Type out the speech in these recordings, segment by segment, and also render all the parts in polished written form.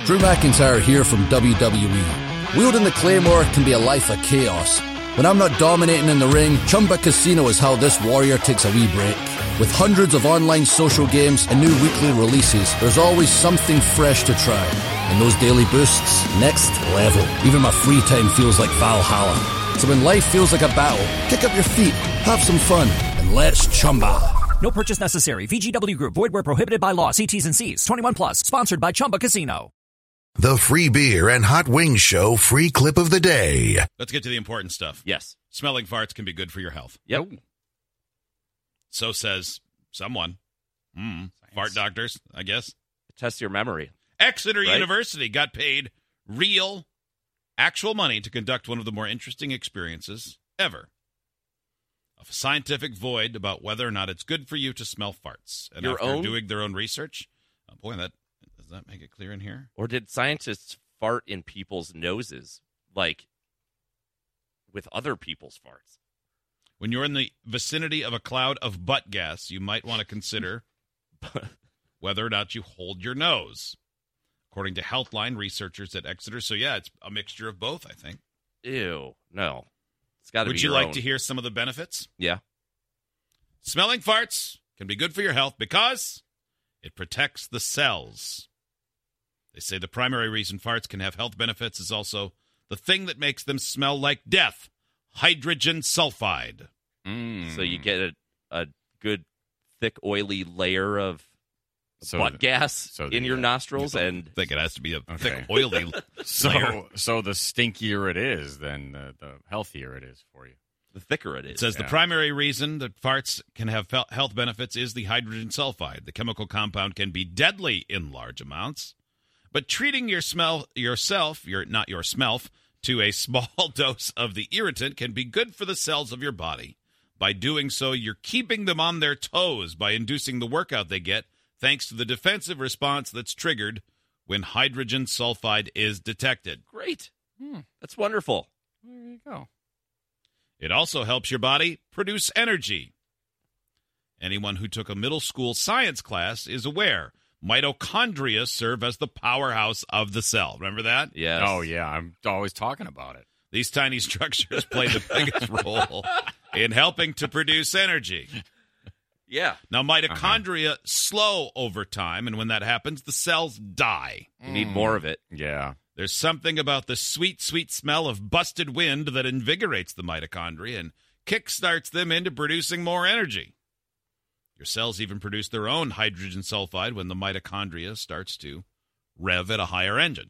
Drew McIntyre here from WWE. Wielding the Claymore can be a life of chaos. When I'm not dominating in the ring, Chumba Casino is how this warrior takes a wee break. With hundreds of online social games and new weekly releases, there's always something fresh to try. And those daily boosts, next level. Even my free time feels like Valhalla. So when life feels like a battle, kick up your feet, have some fun, and let's Chumba. No purchase necessary. VGW Group. Void where prohibited by law. See T's and C's. 21 plus. Sponsored by Chumba Casino. The Free Beer and Hot Wings Show free clip of the day. Let's get to the important stuff. Yes. Smelling farts can be good for your health. Yep. So says someone. Fart doctors, I guess. Test your memory. Exeter University got paid real, actual money to conduct one of the more interesting experiences ever. A scientific void about whether or not it's good for you to smell farts. And after doing their own research, does that make it clear in here? Or did scientists fart in people's noses, like with other people's farts? When you're in the vicinity of a cloud of butt gas, you might want to consider whether or not you hold your nose. According to Healthline researchers at Exeter. So, yeah, it's a mixture of both, I think. Ew, no. It's got to be Would you like to hear some of the benefits? Yeah. Smelling farts can be good for your health because it protects the cells. They say the primary reason farts can have health benefits is also the thing that makes them smell like death, hydrogen sulfide. So you get a good, thick, oily layer of butt gas in your nostrils. And I think it has to be a thick, oily layer. So the stinkier it is, then the healthier it is for you. The thicker it is. It says the primary reason that farts can have health benefits is the hydrogen sulfide. The chemical compound can be deadly in large amounts, but treating your smelf to a small dose of the irritant can be good for the cells of your body. By doing so, you're keeping them on their toes by inducing the workout they get, thanks to the defensive response that's triggered when hydrogen sulfide is detected. Great. That's wonderful. There you go. It also helps your body produce energy. Anyone who took a middle school science class is aware mitochondria serve as the powerhouse of the cell. Remember that? Yes. Oh, yeah. I'm always talking about it. These tiny structures play the biggest role in helping to produce energy. Yeah. Now, mitochondria slow over time, and when that happens, the cells die. You need more of it. Yeah. There's something about the sweet, sweet smell of busted wind that invigorates the mitochondria and kickstarts them into producing more energy. Your cells even produce their own hydrogen sulfide when the mitochondria starts to rev at a higher engine.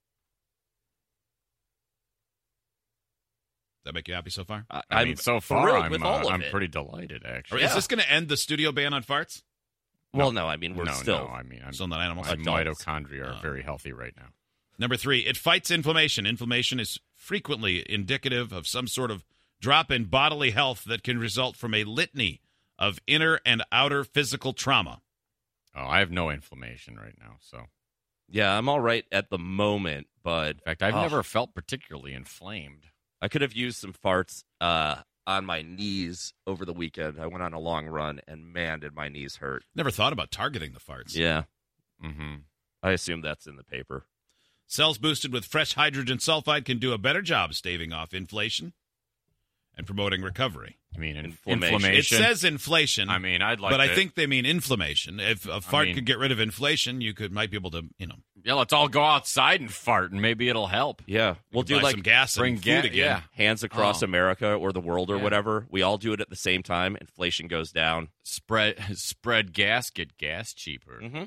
Does that make you happy so far? I mean, so far, I'm it. pretty delighted, actually. Is this going to end the studio ban on farts? Well, no, I mean, we're still... No, I mean, still not animals. My mitochondria are very healthy right now. Number 3, it fights inflammation. Inflammation is frequently indicative of some sort of drop in bodily health that can result from a litany of inner and outer physical trauma. Oh, I have no inflammation right now, so... Yeah, I'm all right at the moment, but... In fact, I've never felt particularly inflamed. I could have used some farts on my knees over the weekend. I went on a long run, and man, did my knees hurt. Never thought about targeting the farts. Yeah. Mm-hmm. I assume that's in the paper. Cells boosted with fresh hydrogen sulfide can do a better job staving off inflation and promoting recovery. I mean, inflammation. It says inflation. I mean, I think they mean inflammation. If a fart could get rid of inflation, you might be able to, Yeah, let's all go outside and fart, and maybe it'll help. Yeah, we'll do buy some gas and food again. Yeah. Hands across America or the world or whatever. We all do it at the same time. Inflation goes down. Spread gas, get gas cheaper. Mm-hmm.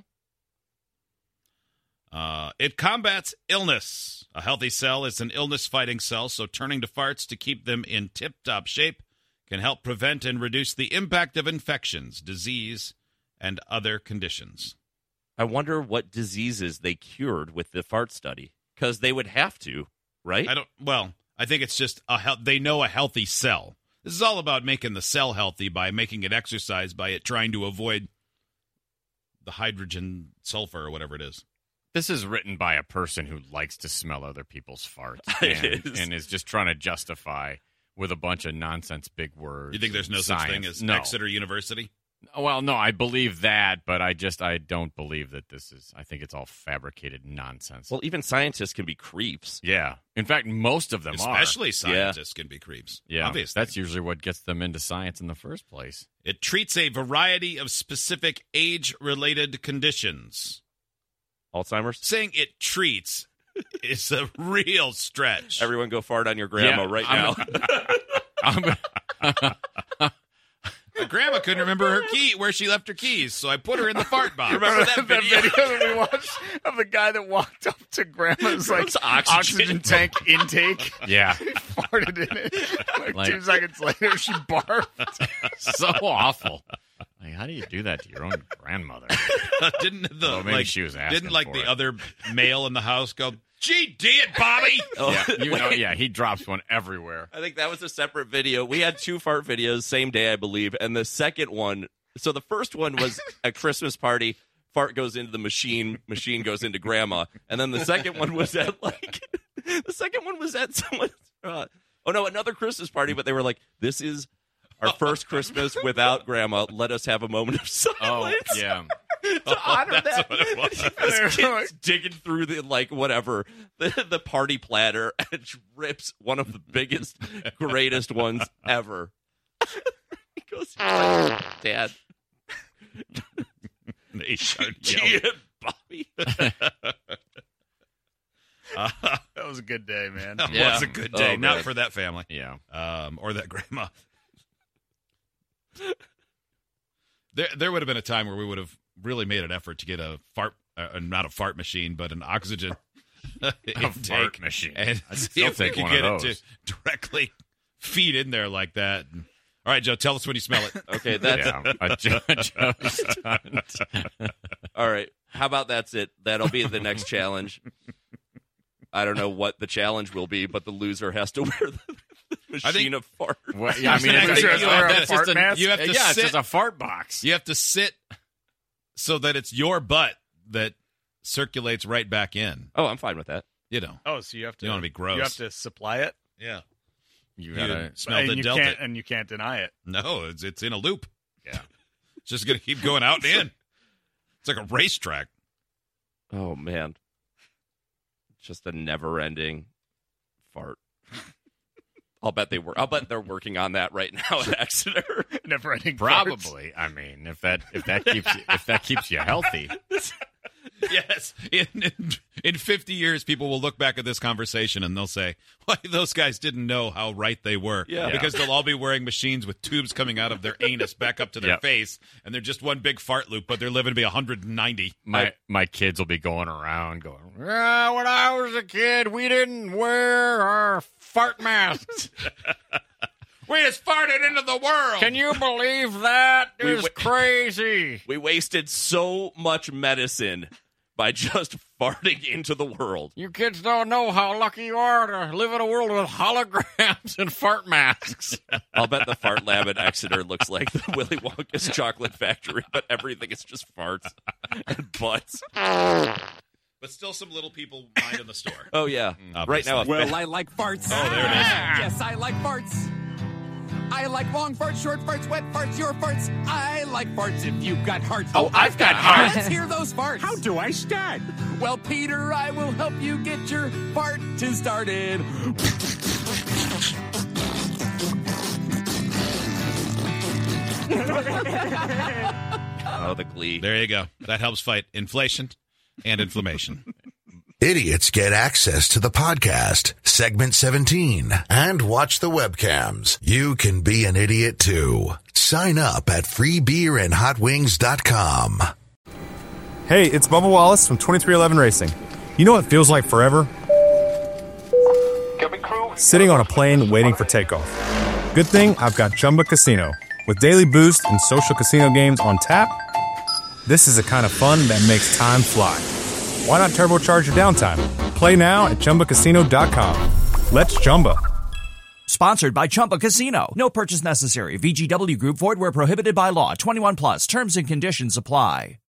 It combats illness. A healthy cell is an illness-fighting cell, so turning to farts to keep them in tip-top shape can help prevent and reduce the impact of infections, disease, and other conditions. I wonder what diseases they cured with the fart study, because they would have to, right? I think it's just they know a healthy cell. This is all about making the cell healthy by making it exercise, by it trying to avoid the hydrogen sulfur or whatever it is. This is written by a person who likes to smell other people's farts and is just trying to justify with a bunch of nonsense big words. You think there's no such thing as Exeter University? Well, no, I believe that, but I don't believe that this is. I think it's all fabricated nonsense. Well, even scientists can be creeps. Yeah. In fact, most of them Especially scientists can be creeps. Yeah. Obviously. That's usually what gets them into science in the first place. It treats a variety of specific age-related conditions. Alzheimer's? Saying it treats is a real stretch. Everyone go fart on your grandma right now. My grandma couldn't remember her key where she left her keys, so I put her in the fart box. Remember that video that we watched of the guy that walked up to grandma's oxygen tank intake? Yeah. He farted in it. Like 2 seconds later, she barfed. So awful. Like, how do you do that to your own grandmother? Didn't she was asking didn't like for the it. other male in the house go, "Gee, did Bobby?" He drops one everywhere. I think that was a separate video. We had 2 fart videos, same day, I believe. And the second one, so the first one was a Christmas party. Fart goes into the machine goes into grandma. And then the second one was at someone's, another Christmas party. But they were like, this is our first Christmas without grandma. Let us have a moment of silence. Oh, yeah. To honor that. What it was. This kid's digging through the the party platter and rips one of the biggest, greatest ones ever. He goes, Dad. They start Gee, yelling. Bobby. That was a good day, man. That was a good day. Oh, Not man. for that family. Yeah. Or that grandma. There would have been a time where we would have really made an effort to get a fart, not a fart machine, but an oxygen intake fart machine. and I'd see still if we take could one get of it those. to directly feed in there like that. All right, Joe, tell us when you smell it. Okay, that's Yeah. all right. How about that's it? That'll be the next challenge. I don't know what the challenge will be, but the loser has to wear the machine of fart. Well, yeah, I mean, I think it's you have just to- a mask? you have to it's sit- just a fart box. You have to sit so that it's your butt that circulates right back in. Oh, I'm fine with that. You know. Oh, so you have to. You don't wanna be gross. You have to supply it. Yeah. You gotta. You smelled it, dealt it. And you can't deny it. No, it's in a loop. Yeah. It's just going to keep going out and in. It's like a racetrack. Oh man, just a never-ending fart. I'll bet they're working on that right now at Exeter. Never-ending. Probably. I mean, if that keeps you healthy. Yes. In 50 years, people will look back at this conversation and they'll say, well, those guys didn't know how right they were. Yeah. Because they'll all be wearing machines with tubes coming out of their anus back up to their Yep. face, and they're just one big fart loop, but they're living to be 190. My kids will be going around going, yeah, when I was a kid, we didn't wear our fart masks. We just farted into the world. Can you believe that? It's crazy. We wasted so much medicine by just farting into the world. You kids don't know how lucky you are to live in a world with holograms and fart masks. I'll bet the fart lab at Exeter looks like the Willy Wonka's chocolate factory, but everything is just farts and butts. But still some little people mind in the store. Oh, yeah. Right now, Well, I like farts. Oh, there it is. Yes, I like farts. I like long farts, short farts, wet farts, your farts. I like farts if you've got hearts. Oh, I've got hearts. Let's hear those farts. How do I start? Well, Peter, I will help you get your fart started. oh, the glee. There you go. That helps fight inflation and inflammation. Idiots get access to the podcast, segment 17, and watch the webcams. You can be an idiot too. Sign up at freebeerandhotwings.com. Hey, it's Bubba Wallace from 2311 Racing. You know what feels like forever? Sitting on a plane waiting for takeoff. Good thing I've got Chumba Casino. With daily boost and social casino games on tap, this is the kind of fun that makes time fly. Why not turbocharge your downtime? Play now at ChumbaCasino.com. Let's Chumba. Sponsored by Chumba Casino. No purchase necessary. VGW Group. Void where prohibited by law. 21 plus. Terms and conditions apply.